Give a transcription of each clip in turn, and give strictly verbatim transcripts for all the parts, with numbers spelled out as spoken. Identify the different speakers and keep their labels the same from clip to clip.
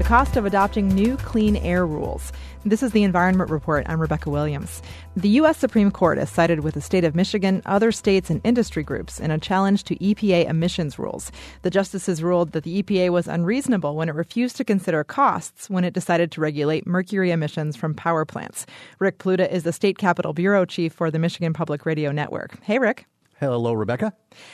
Speaker 1: cost of adopting new clean air rules. This is the Environment Report. I'm Rebecca Williams. The U S Supreme Court has sided with the state of Michigan, other states, and industry groups in a challenge to E P A emissions rules. The justices ruled that the E P A was unreasonable when it refused to consider costs when it decided to regulate mercury emissions from power plants. Rick Pluta is the State Capitol Bureau Chief for the Michigan Public Radio Network. Hey, Rick.
Speaker 2: Hello, Rebecca.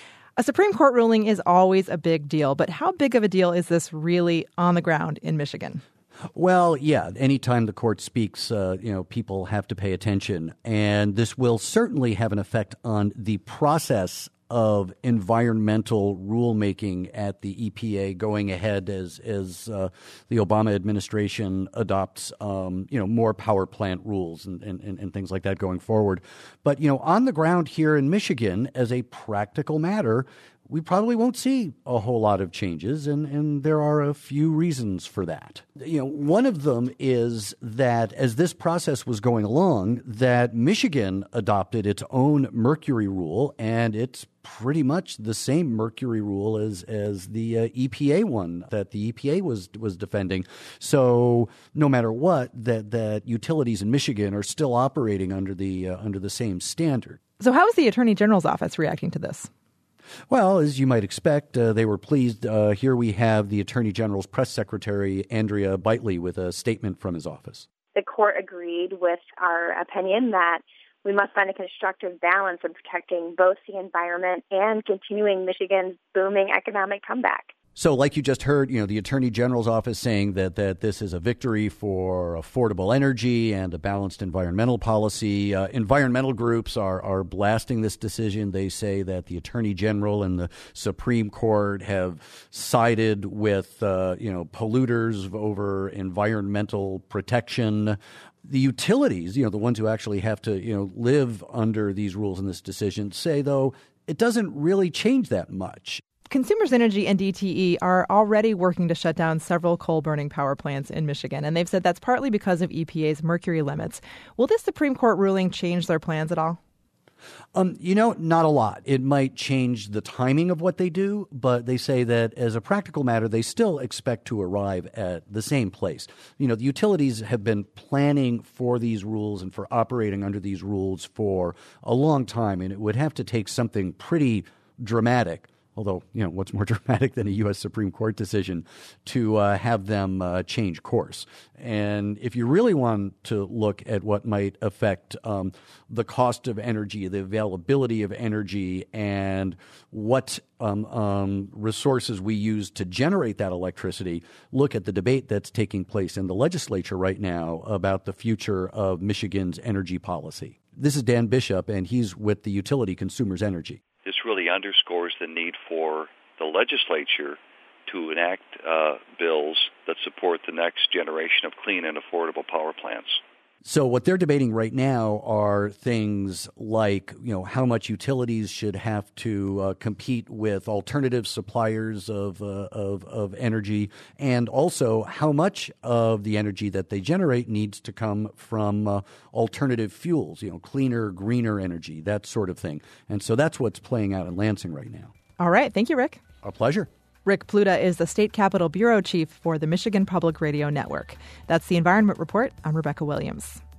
Speaker 1: A Supreme Court ruling is always a big deal, but how big of a deal is this really on the ground in Michigan?
Speaker 2: Well, yeah, anytime the court speaks, uh, you know, people have to pay attention. And this will certainly have an effect on the process of environmental rulemaking at the E P A going ahead as as uh, the Obama administration adopts, um, you know, more power plant rules and, and, and things like that going forward. But, you know, on the ground here in Michigan, as a practical matter, we probably won't see a whole lot of changes, and, and there are a few reasons for that. You know, one of them is that as this process was going along, that Michigan adopted its own mercury rule, and it's pretty much the same mercury rule as as the uh, E P A one that the E P A was was defending. So no matter what, that that utilities in Michigan are still operating under the uh, under the same standard.
Speaker 1: So how is the Attorney General's office reacting to this?
Speaker 2: Well, as you might expect, uh, they were pleased. Uh, here we have the Attorney General's press secretary, Andrea Bitely, with a statement from his office.
Speaker 3: The court agreed with our opinion that we must find a constructive balance in protecting both the environment and continuing Michigan's booming economic comeback.
Speaker 2: So like you just heard, you know, the Attorney General's office saying that, that this is a victory for affordable energy and a balanced environmental policy. Uh, environmental groups are, are blasting this decision. They say that the Attorney General and the Supreme Court have sided with, uh, you know, polluters over environmental protection. The utilities, you know, the ones who actually have to, you know, live under these rules in this decision say, though, it doesn't really change that much.
Speaker 1: Consumers Energy and D T E are already working to shut down several coal-burning power plants in Michigan, and they've said that's partly because of E P A's mercury limits. Will this Supreme Court ruling change their plans at all?
Speaker 2: Um, you know, not a lot. It might change the timing of what they do, but they say that as a practical matter, they still expect to arrive at the same place. You know, the utilities have been planning for these rules and for operating under these rules for a long time, and it would have to take something pretty dramatic. Although, you know, what's more dramatic than a U S Supreme Court decision to uh, have them uh, change course? And if you really want to look at what might affect um, the cost of energy, the availability of energy, and what um, um, resources we use to generate that electricity, look at the debate that's taking place in the legislature right now about the future of Michigan's energy policy. This is Dan Bishop, and he's with the utility Consumers Energy.
Speaker 4: This really underscores the need for the legislature to enact uh, bills that support the next generation of clean and affordable power plants.
Speaker 2: So what they're debating right now are things like, you know, how much utilities should have to uh, compete with alternative suppliers of, uh, of of energy, and also how much of the energy that they generate needs to come from uh, alternative fuels, you know, cleaner, greener energy, that sort of thing. And so that's what's playing out in Lansing right now.
Speaker 1: All right. Thank you, Rick.
Speaker 2: A pleasure.
Speaker 1: Rick Pluta is the State Capitol Bureau Chief for the Michigan Public Radio Network. That's the Environment Report. I'm Rebecca Williams.